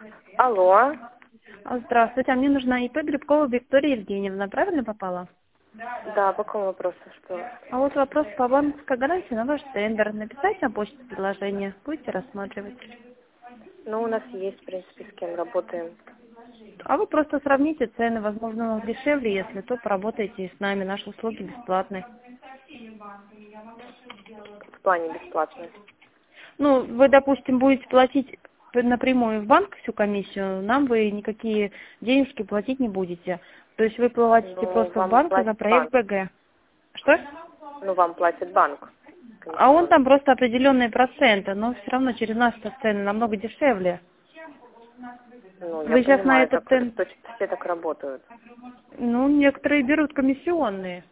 Алло. Здравствуйте, а мне нужна ИП Грибкова Виктория Евгеньевна. Правильно попала? Да, по какому вопросу, что? А вот вопрос по банковской гарантии на ваш тендер. Написать на почту предложение. Будете рассматривать. Ну, у нас есть, в принципе, с кем работаем. А вы просто сравните цены. Возможно, у нас дешевле, если то поработаете и с нами. Наши услуги бесплатные. В плане бесплатно. Ну, вы, допустим, будете платить напрямую в банк всю комиссию, нам вы никакие денежки платить не будете. То есть вы платите Ну, просто в вам банк за платит проект банк. БГ. Что? Ну, вам платит банк. А он Комиссионный. там просто определенные проценты, но все равно через наши цены намного дешевле. Ну, я Вы сейчас на понимаю, этот так тен... все так работают. Ну, некоторые берут комиссионные.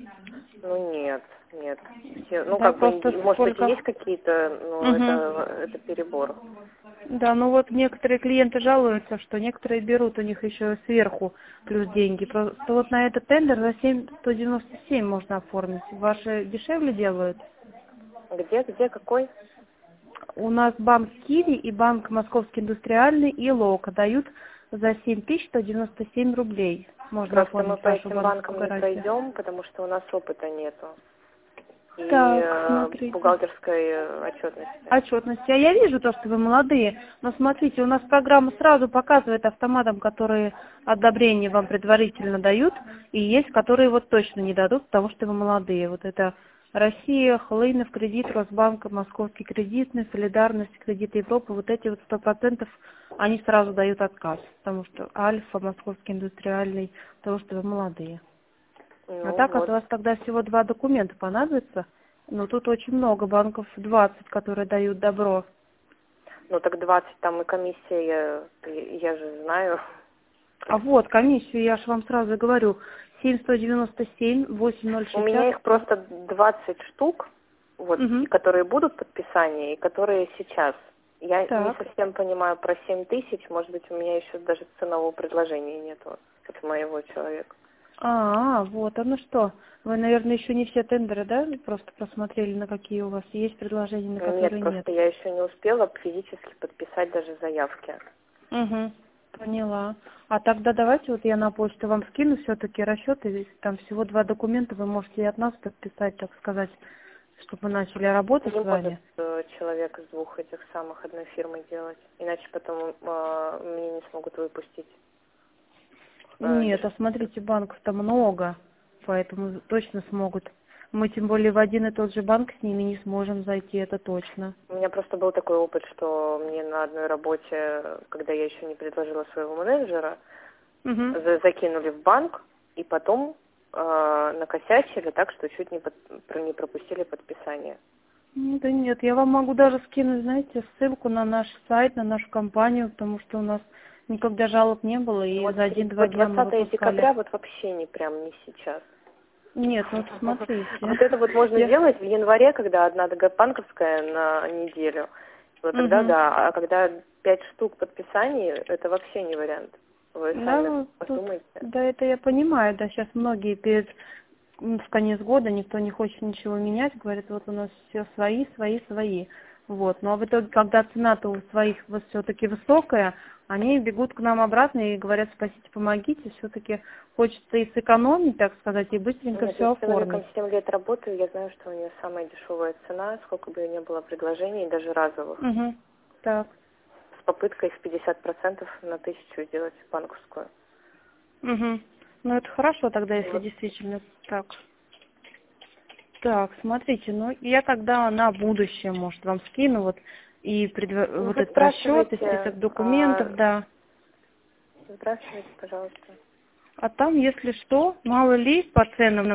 Ну, нет, нет. Ну, Да, как бы, просто может быть, и сколько... есть какие-то, но Угу. это перебор. Да, ну вот некоторые клиенты жалуются, что некоторые берут у них еще сверху плюс деньги. Просто вот на этот тендер за 7,197 можно оформить. Ваши дешевле делают? Где, какой? У нас банк Киви и банк Московский индустриальный и Лока дают за 7197 рублей. Можно Просто мы оформить по вашу этим банковскую банкам не гарантию. пройдем, потому что у нас опыта нету. И Так, смотрите. бухгалтерской отчетности. Отчетности. А я вижу то, что вы молодые, но смотрите, у нас программа сразу показывает автоматом, которые одобрение вам предварительно дают, и есть, которые вот точно не дадут, потому что вы молодые. Вот это Россия, Хлынов кредит, Росбанк, Московский кредитный, Солидарность, Кредит Европы, вот эти вот 100% они сразу дают отказ, потому что Альфа, Московский индустриальный, потому что вы молодые. А Ну так от вот. вас тогда всего 2 документа понадобится. Но тут очень много банков, 20, которые дают добро. Ну так 20 там и комиссия, я же знаю. А вот комиссию, я же вам сразу говорю, 7197, У меня 8060. их просто 20 штук, вот, и Угу. которые будут подписания, и которые сейчас. Я не Так. совсем понимаю про 7 тысяч, может быть, у меня еще даже ценового предложения нету от моего человека. Вот оно что. Вы, наверное, еще не все тендеры, да, просто просмотрели, на какие у вас есть предложения, на Нет, которые нет. просто я еще не успела физически подписать даже заявки. Угу. Поняла. А тогда давайте вот я на почту вам скину все-таки расчеты, ведь там всего 2 документа, вы можете и от нас подписать, так сказать, чтобы мы начали работу Не с может вами. человек из двух этих самых одной фирмы делать, иначе потом мне не смогут выпустить. Нет, а смотрите, банков-то много, поэтому точно смогут. Мы тем более в один и тот же банк с ними не сможем зайти, это точно. У меня просто был такой опыт, что мне на одной работе, когда я еще не предложила своего менеджера, Угу. закинули в банк и потом накосячили так, что чуть не пропустили подписание. Да нет, я вам могу даже скинуть, знаете, ссылку на наш сайт, на нашу компанию, потому что у нас никогда жалоб не было, Ну, и вот, за 1-2 вот дня мы 20 выпускали. декабря вот вообще не прям не сейчас. Нет, ну вот Вот смотрите. это вот можно делать в январе, когда одна банковская на неделю. Вот тогда Угу. да. А когда 5 штук подписаний, это вообще не вариант. Вы Да, сами ну, тут, подумайте. да, это я понимаю, да, сейчас многие в конец года никто не хочет ничего менять, говорят, вот у нас все свои, свои, свои. Вот, но в итоге, когда цена-то у своих вот все-таки высокая, они бегут к нам обратно и говорят, спасите, помогите, все-таки хочется и сэкономить, так сказать, и быстренько Нет, я все с человеком оформить. 7 лет работаю, я знаю, что у нее самая дешевая цена, сколько бы ее не было предложений, даже разовых, Угу. Так. с попыткой в 50% на 1000 сделать банковскую. Угу. Ну, это хорошо тогда, И если вот действительно так. Так, смотрите, ну я тогда на будущее, может, вам скину вот и ну, вот вы этот расчет и спрашивайте, список документов, да. спрашивайте, пожалуйста. А там, если что, мало ли по ценам